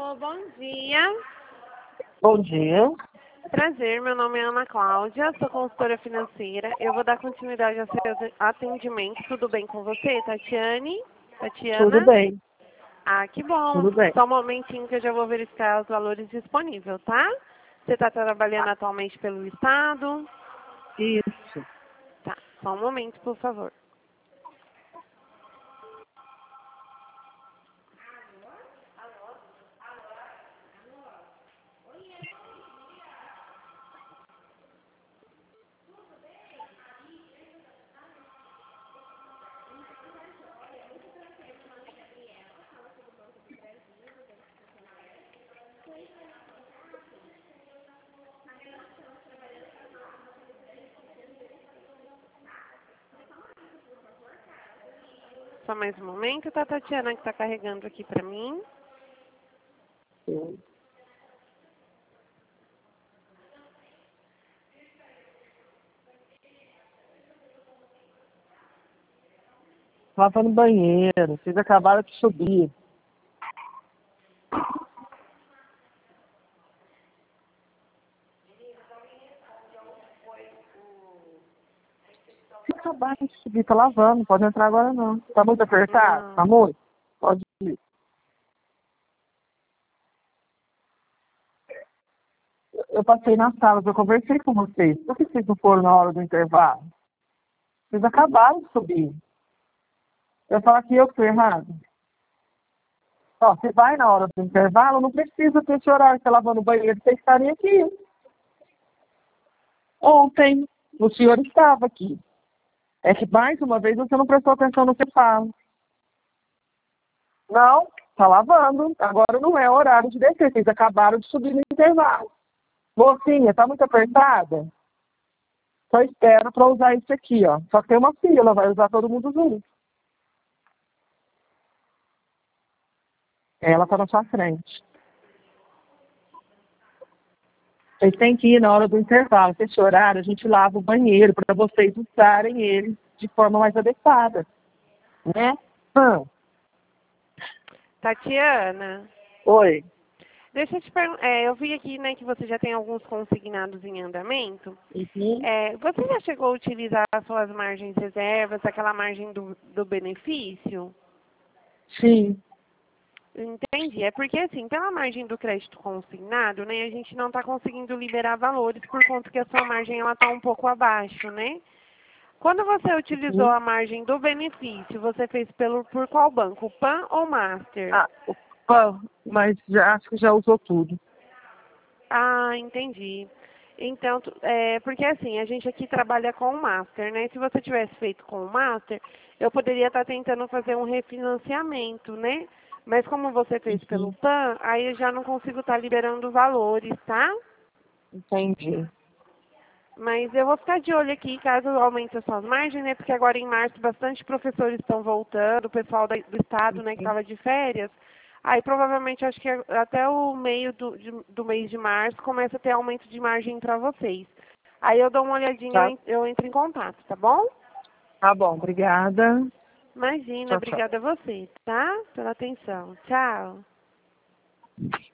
Alô, bom dia. Bom dia. Prazer, meu nome é Ana Cláudia, sou consultora financeira. Eu vou dar continuidade ao seu atendimento. Tudo bem com você, Tatiane? Tudo Tatiana? bem, Ah, que bom. tudo bem. Só um momentinho que eu já vou verificar os valores disponíveis, tá? Você está trabalhando atualmente pelo Estado? Isso. Tá, só um momento, por favor. Só mais um momento, tá, Tatiana, que está carregando aqui para mim. Sim. Tava no banheiro, vocês acabaram de subir. Vocês acabaram de subir, tá lavando, não pode entrar agora não. Tá muito apertado? Não. Tá muito? Pode ir. Eu passei na sala, eu conversei com vocês. Por que vocês não foram na hora do intervalo? Vocês acabaram de subir. Eu falo que eu que estou errado. Ó, você vai na hora do intervalo, não precisa ter esse horário que você lavando o banheiro, vocês estarem aqui. Ontem, o senhor estava aqui. É que, mais uma vez, você não prestou atenção no que eu falo. Não, tá lavando. Agora não é horário de descer. Vocês acabaram de subir no intervalo. Mocinha, tá muito apertada? Só espera para usar isso aqui, ó. Só que tem uma fila, vai usar todo mundo junto. Ela tá na sua frente. Vocês têm que ir na hora do intervalo. Esse horário, a gente lava o banheiro para vocês usarem ele de forma mais adequada. Né? Tatiana, Oi. deixa eu te perguntar. Eu vi aqui, né, que você já tem alguns consignados em andamento. Uhum. Você já chegou a utilizar as suas margens reservas, aquela margem do benefício? Sim. Entendi. É porque, assim, pela margem do crédito consignado, né, a gente não está conseguindo liberar valores por conta que a sua margem ela está um pouco abaixo, né? Quando você utilizou Uhum. a margem do benefício, você fez por qual banco? PAN ou Master? Opa, mas acho que já usou tudo. Ah, entendi. Então, porque assim, a gente aqui trabalha com o Master, né? Se você tivesse feito com o Master, eu poderia estar tentando fazer um refinanciamento, né? Mas como você fez pelo Uhum. PAN, aí eu já não consigo estar liberando valores, tá? Entendi. Mas eu vou ficar de olho aqui caso aumente as suas margens, né? Porque agora em março bastante professores estão voltando, o pessoal do estado, né, que Uhum. estava de férias. Aí provavelmente acho que até o meio do mês de março começa a ter aumento de margem para vocês. Aí eu dou uma olhadinha, Tá, eu entro em contato, tá bom? tá bom, obrigada. Imagina, Tchau, tchau. obrigada a você, tá? Pela atenção. Tchau.